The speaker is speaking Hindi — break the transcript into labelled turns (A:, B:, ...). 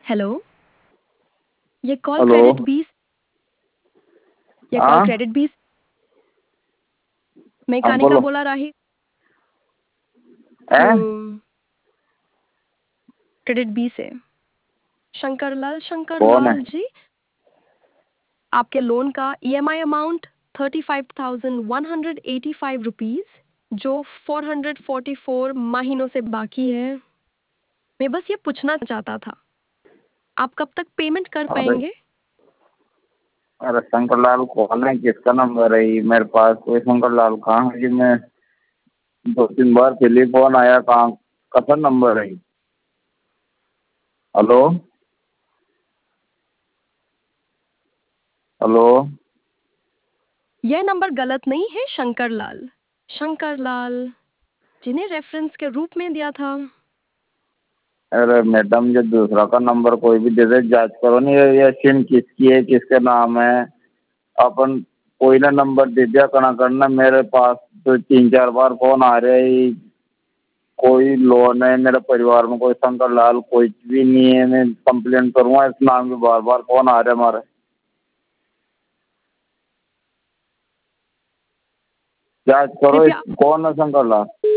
A: हेलो। ये कॉल
B: हेलो।
A: क्रेडिट बीस ये कॉल
B: हाँ।
A: क्रेडिट बीस मैं
B: हाँ
A: कानिका
B: बोलो।
A: बोला राही।
B: है।
A: हम्म। क्रेडिट बी से शंकरलाल
B: कौन है?
A: शंकरलाल जी, आपके लोन का ईएमआई अमाउंट 35,185 रुपीज जो 444 महीनों से बाकी है। मैं बस ये पूछना चाहता था, आप कब तक पेमेंट कर
B: अरे
A: पाएंगे?
B: अरे शंकरलाल कौन है? किसका नंबर है ये? मेरे पास कोई शंकरलाल कहाँ है? कि मैं 2-3 बार टेलीफोन आया, कहाँ कसा नंबर है ये? हेलो। हेलो।
A: यह नंबर गलत नहीं है शंकरलाल। शंकरलाल जिन्हें रेफरेंस के रूप में दिया था।
B: अरे मैडम, ये दूसरा का नंबर कोई भी दे दे, जांच करो नहीं ये सिम किसकी है, किसके नाम है। अपन कोई ना नंबर दे दिया कना करना। मेरे पास तो 3-4 बार फोन आ रहे हैं। कोई लोन है मेरे परिवार में, कोई शंकरलाल कोई भी नहीं है। मैं कंप्लेन करूंगा इस नाम के, बार बार फोन आ रहे हमारे। जांच करो
A: कृपया
B: कौन है शंकरलाल।